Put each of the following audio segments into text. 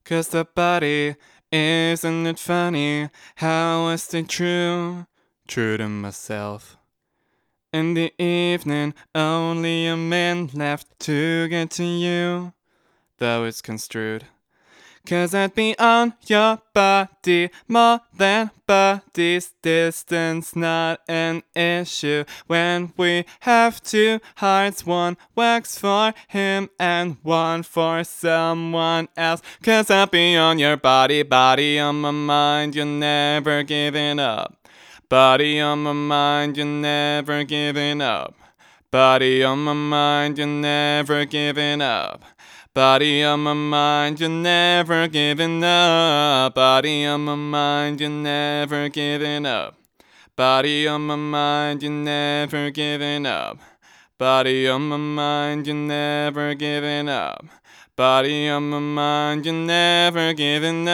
'Cause the body, isn't it funny how I stay true to myself. In the evening, only a minute left to get to you, though it's construed. 'Cause I'd be on your body more than bodies. Distance not an issue when we have two hearts. One works for him and one for someone else. 'Cause I'd be on your body, body on my mind. You're never giving up. Body on my mind, you're never giving up. Body on my mind, you're never giving up. Body on my mind, you're never giving up. Body on my mind, you're never giving up. Body on my mind, you're never giving up. Body on my mind, you're never giving up. Body on my mind, you're never giving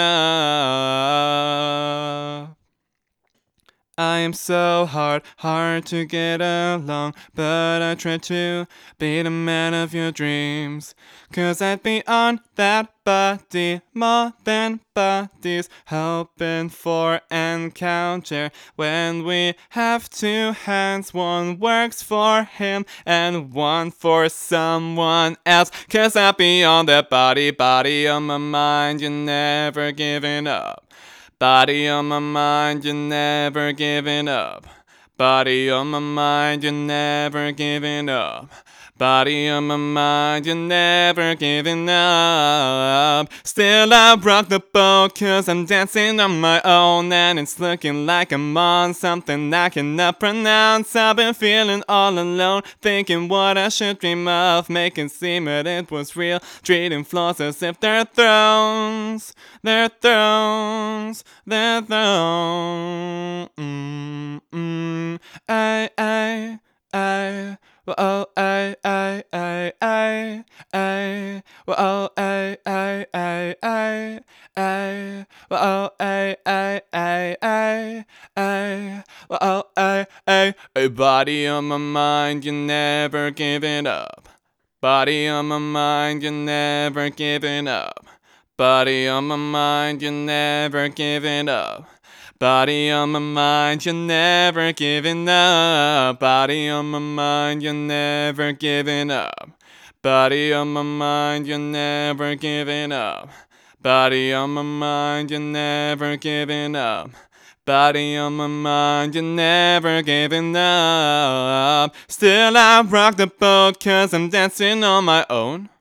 up. I am so hard to get along, but I try to be the man of your dreams. 'Cause I'd be on that body more than bodies, hoping for encounter when we have two hands. One works for him and one for someone else. 'Cause I'd be on that body, body on my mind, you're never giving up. Body on my mind, you're never giving up. Body on my mind, you're never giving up. Body on my mind, you're never giving up. Still I rock the boat 'cause I'm dancing on my own, and it's looking like I'm on something I cannot pronounce. I've been feeling all alone, thinking what I should dream of, making seem that it was real, treating flaws as if they're thrones. They're thrones. They're thrones. I, oh, oh, a body on my mind, you're never giving up. Body on my mind, you're never giving up. Body on my mind, you're never giving up. Body on my mind, you're never giving up. Body on my mind, you're never giving up. Body on my mind, you're never giving up. Body on my mind, you're never giving up. Body on my mind, you're never giving up. Still I rock the boat 'cause I'm dancing on my own.